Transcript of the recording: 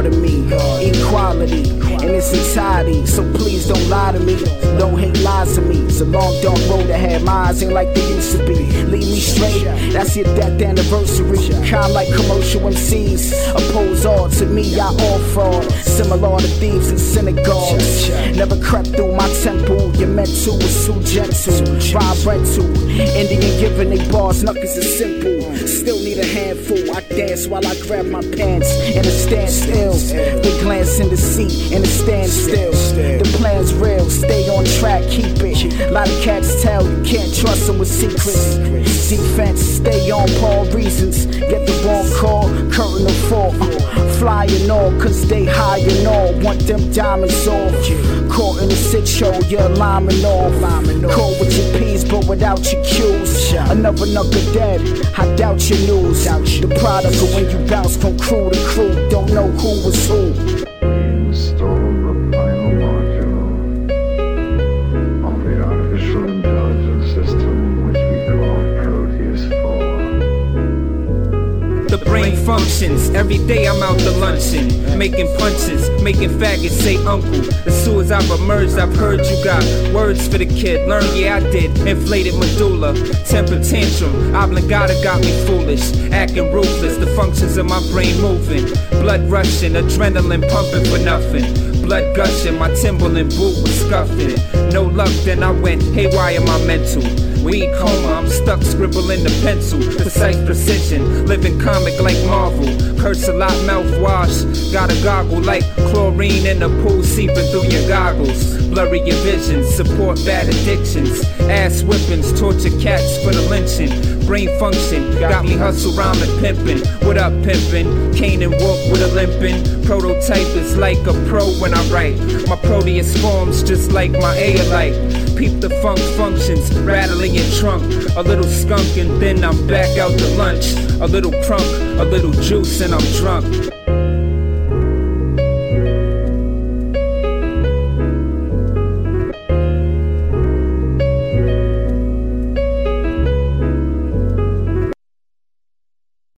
part of me. Equality in its entirety, so please don't lie to me. Don't hate lies to me. It's a long dark road ahead, my eyes ain't like they used to be. Lead me straight, that's your death anniversary. Kind like commercial MCs, oppose all to me, I all fraud. Similar to thieves in synagogues. Never crept through my temple, your mental was too gentle. Rob rental, Indian giving they bars, knuckles is simple. Still need a handful, I dance while I grab my pants and a standstill. They glance in the seat and a standstill. The plan's real, stay on track, keep it. Lot of cats tell you can't trust them with secrets. Defense, stay on Paul reasons. Get the wrong call, curtain of fall. Fly and all, cause they high and all. Want them diamonds off. Caught in a sit show, your alignment off. Caught with your P's but without your Q's. Another knuckle dead, I doubt your news. The product of when you bounce from crew to crew. Don't know who was who. Brain functions, every day I'm out to luncheon, making punches, making faggots say uncle. As soon as I've emerged, I've heard you got words for the kid. Learn, yeah I did, inflated medulla, temper tantrum, oblongata got me foolish, acting ruthless, the functions of my brain moving, blood rushing, adrenaline pumping for nothing. Blood gushing, my Timberland boot was scuffing. No luck, then I went haywire my mental. Weed coma, I'm stuck scribbling the pencil. Precise precision, living comic like Marvel. Curse a lot, mouthwash. Got a goggle like chlorine in the pool seeping through your goggles. Blurry your vision, support bad addictions. Ass whippings, torture cats for the lynching. Brain function, got me hustle rhyming pimpin'. What up pimpin'? Cane and walk with a limpin'. Prototype is like a pro when I write. My Proteus forms just like my Aelite. Peep the funk functions, rattling your trunk. A little skunk and then I'm back out to lunch. A little crunk, a little juice and I'm drunk.